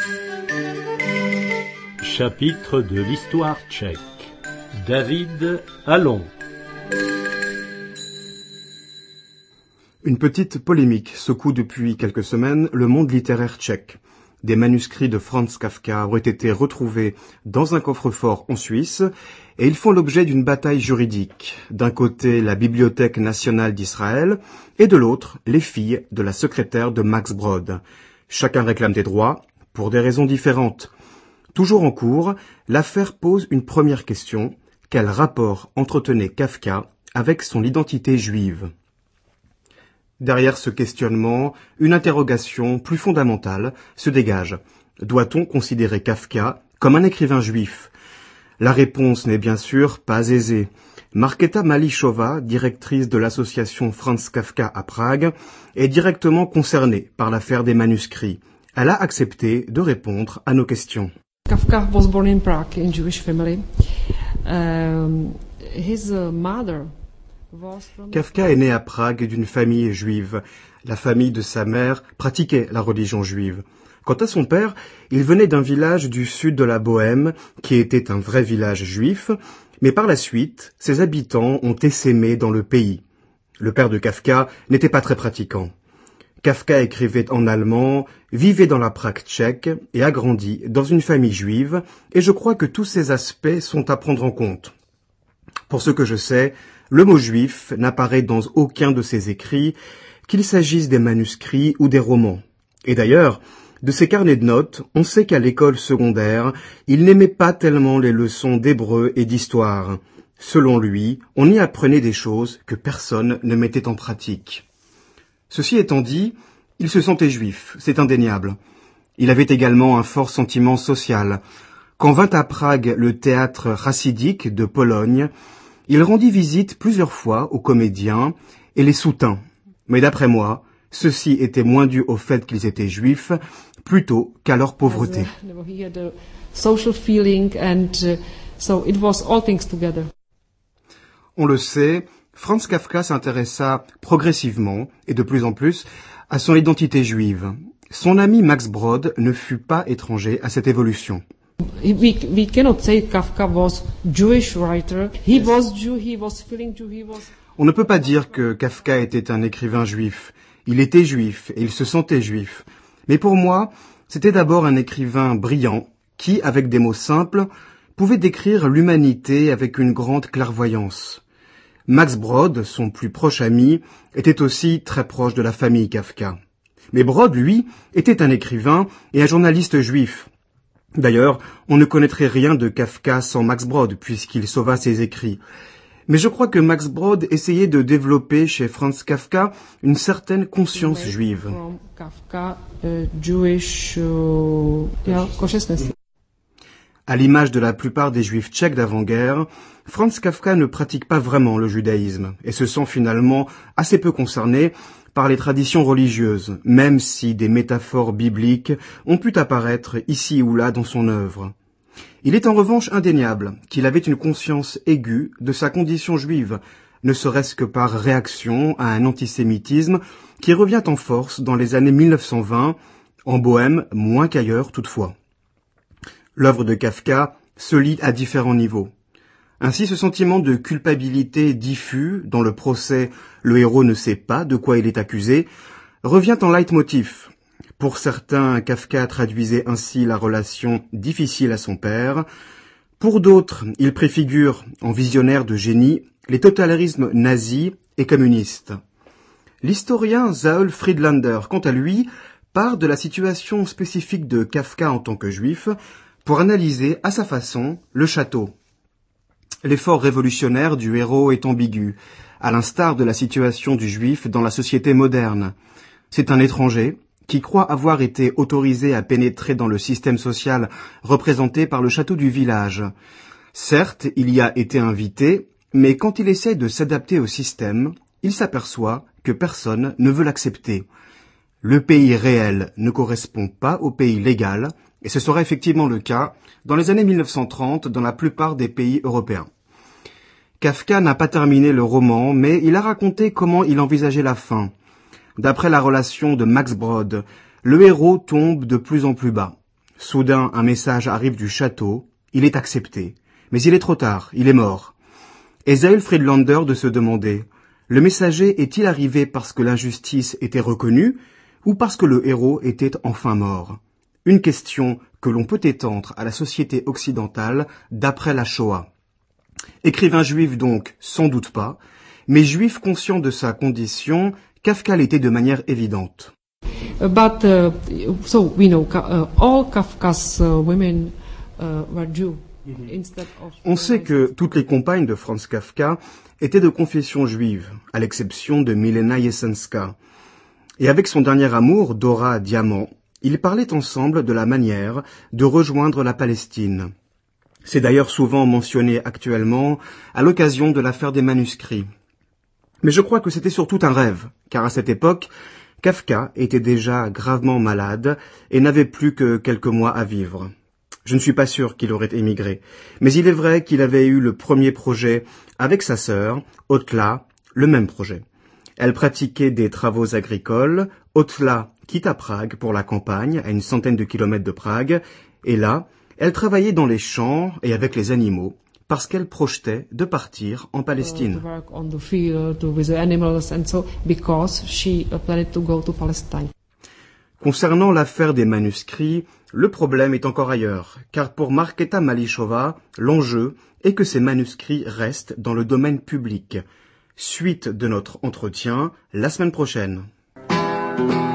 Chapitre de l'histoire tchèque. David Allon. Une petite polémique secoue depuis quelques semaines le monde littéraire tchèque. Des manuscrits de Franz Kafka auraient été retrouvés dans un coffre-fort en Suisse et ils font l'objet d'une bataille juridique. D'un côté, la Bibliothèque nationale d'Israël et de l'autre, les filles de la secrétaire de Max Brod. Chacun réclame des droits pour des raisons différentes. Toujours en cours, l'affaire pose une première question. Quel rapport entretenait Kafka avec son identité juive ? Derrière ce questionnement, une interrogation plus fondamentale se dégage. Doit-on considérer Kafka comme un écrivain juif ? La réponse n'est bien sûr pas aisée. Markéta Mališová, directrice de l'association Franz Kafka à Prague, est directement concernée par l'affaire des manuscrits. Elle a accepté de répondre à nos questions. Kafka was born in Prague in Jewish family. His mother was from... Kafka est né à Prague d'une famille juive. La famille de sa mère pratiquait la religion juive. Quant à son père, il venait d'un village du sud de la Bohême, qui était un vrai village juif, mais par la suite, ses habitants ont essaimé dans le pays. Le père de Kafka n'était pas très pratiquant. Kafka écrivait en allemand, vivait dans la Prague tchèque et a grandi dans une famille juive, et je crois que tous ces aspects sont à prendre en compte. Pour ce que je sais, le mot juif n'apparaît dans aucun de ses écrits, qu'il s'agisse des manuscrits ou des romans. Et d'ailleurs, de ses carnets de notes, on sait qu'à l'école secondaire, il n'aimait pas tellement les leçons d'hébreu et d'histoire. Selon lui, on y apprenait des choses que personne ne mettait en pratique. Ceci étant dit, il se sentait juif, c'est indéniable. Il avait également un fort sentiment social. Quand vint à Prague le théâtre chassidique de Pologne, il rendit visite plusieurs fois aux comédiens et les soutint. Mais d'après moi, ceci était moins dû au fait qu'ils étaient juifs, plutôt qu'à leur pauvreté. He had a social feeling and so it was all things together. On le sait, Franz Kafka s'intéressa progressivement, et de plus en plus, à son identité juive. Son ami Max Brod ne fut pas étranger à cette évolution. We cannot say Kafka was Jewish writer. He was Jew, he was feeling Jew, he was... On ne peut pas dire que Kafka était un écrivain juif. Il était juif et il se sentait juif. Mais pour moi, c'était d'abord un écrivain brillant qui, avec des mots simples, pouvait décrire l'humanité avec une grande clairvoyance. Max Brod, son plus proche ami, était aussi très proche de la famille Kafka. Mais Brod, lui, était un écrivain et un journaliste juif. D'ailleurs, on ne connaîtrait rien de Kafka sans Max Brod, puisqu'il sauva ses écrits. Mais je crois que Max Brod essayait de développer chez Franz Kafka une certaine conscience juive. Kafka, Jewish, consciousness. À l'image de la plupart des juifs tchèques d'avant-guerre, Franz Kafka ne pratique pas vraiment le judaïsme et se sent finalement assez peu concerné par les traditions religieuses, même si des métaphores bibliques ont pu apparaître ici ou là dans son œuvre. Il est en revanche indéniable qu'il avait une conscience aiguë de sa condition juive, ne serait-ce que par réaction à un antisémitisme qui revient en force dans les années 1920, en Bohême moins qu'ailleurs toutefois. L'œuvre de Kafka se lit à différents niveaux. Ainsi, ce sentiment de culpabilité diffus, dans le procès le héros ne sait pas de quoi il est accusé, revient en leitmotiv. Pour certains, Kafka traduisait ainsi la relation difficile à son père. Pour d'autres, il préfigure, en visionnaire de génie, les totalitarismes nazis et communistes. L'historien Saul Friedlander, quant à lui, part de la situation spécifique de Kafka en tant que juif, pour analyser à sa façon le château. L'effort révolutionnaire du héros est ambigu, à l'instar de la situation du juif dans la société moderne. C'est un étranger qui croit avoir été autorisé à pénétrer dans le système social représenté par le château du village. Certes, il y a été invité, mais quand il essaie de s'adapter au système, il s'aperçoit que personne ne veut l'accepter. Le pays réel ne correspond pas au pays légal, et ce sera effectivement le cas dans les années 1930 dans la plupart des pays européens. Kafka n'a pas terminé le roman, mais il a raconté comment il envisageait la fin. D'après la relation de Max Brod, le héros tombe de plus en plus bas. Soudain, un message arrive du château, il est accepté. Mais il est trop tard, il est mort. Esaül Friedlander de se demander, le messager est-il arrivé parce que l'injustice était reconnue ou parce que le héros était enfin mort? Une question que l'on peut étendre à la société occidentale d'après la Shoah. Écrivain juif donc, sans doute pas, mais juif conscient de sa condition, Kafka l'était de manière évidente. But so we know all Kafka's women were Jew. On sait que toutes les compagnes de Franz Kafka étaient de confession juive, à l'exception de Milena Jesenska. Et avec son dernier amour, Dora Diamant, ils parlaient ensemble de la manière de rejoindre la Palestine. C'est d'ailleurs souvent mentionné actuellement à l'occasion de l'affaire des manuscrits. Mais je crois que c'était surtout un rêve, car à cette époque, Kafka était déjà gravement malade et n'avait plus que quelques mois à vivre. Je ne suis pas sûr qu'il aurait émigré, mais il est vrai qu'il avait eu le premier projet avec sa sœur, Otla, le même projet. Elle pratiquait des travaux agricoles, Otla quitta Prague pour la campagne, à une centaine de kilomètres de Prague, et là, elle travaillait dans les champs et avec les animaux, parce qu'elle projetait de partir en Palestine. Concernant l'affaire des manuscrits, le problème est encore ailleurs, car pour Markéta Mališová, l'enjeu est que ces manuscrits restent dans le domaine public. Suite de notre entretien la semaine prochaine.